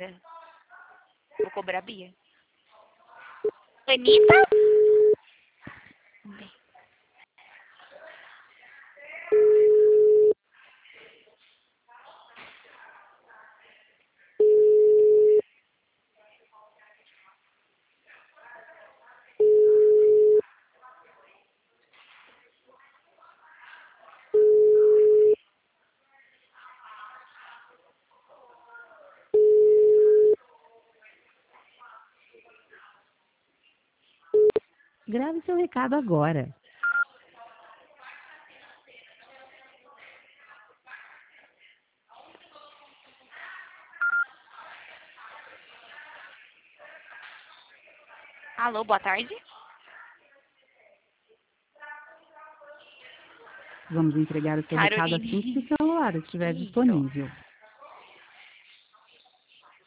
certeza. Vou cobrar a Bia. Anitta? Vamos ver. Grave seu recado agora. Alô, boa tarde. Vamos entregar o seu recado assim Caroline. que o celular estiver Isso. disponível.